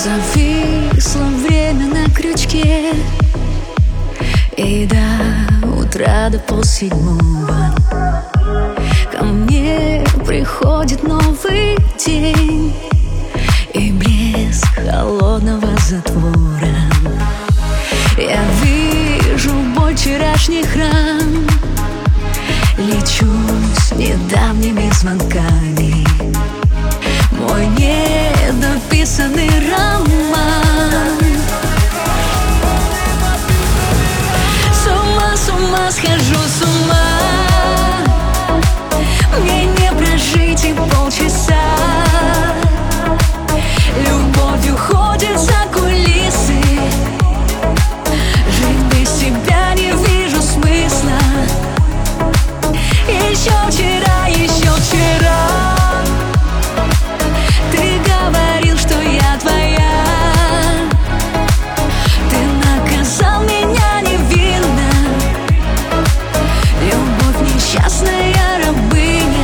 Зависло время на крючке, и до утра, до полседьмого ко мне приходит новый день и блеск холодного затвора. Я вижу боль вчерашних ран, лечу с недавними звонками. Мой недописанный роман. С ума схожу, с ума. Мне не прожить и полчаса. Любовь уходит за кулисы. Жить без тебя не вижу смысла. Еще вчера, еще вчера ты говорил, что я твоя. Ты наказал меня невинно. Любовь несчастная рабыня.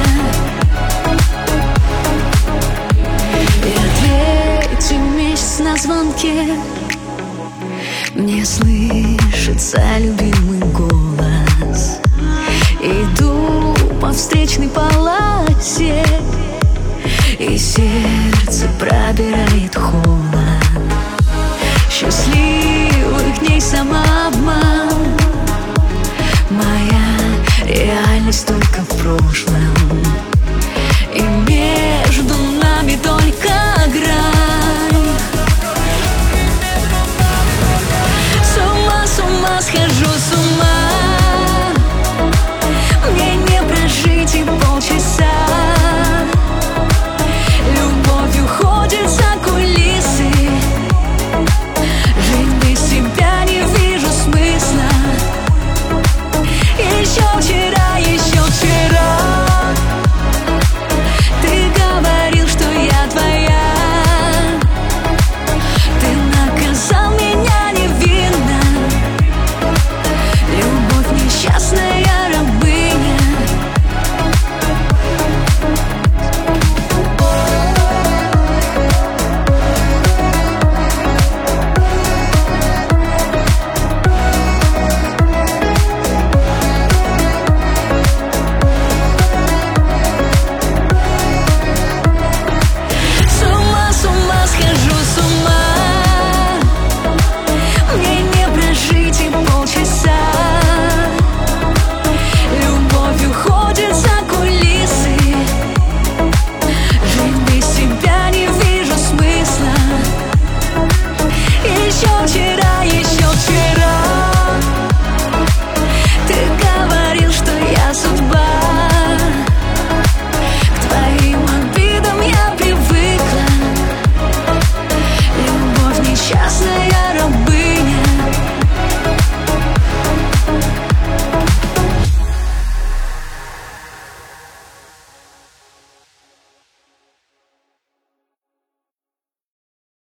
И третий месяц на звонке мне слышится любимый голос. Иду по встречной полосе, и сердце пробирает холод. Счастливых дней самообман. Моя реальность только в прошлом.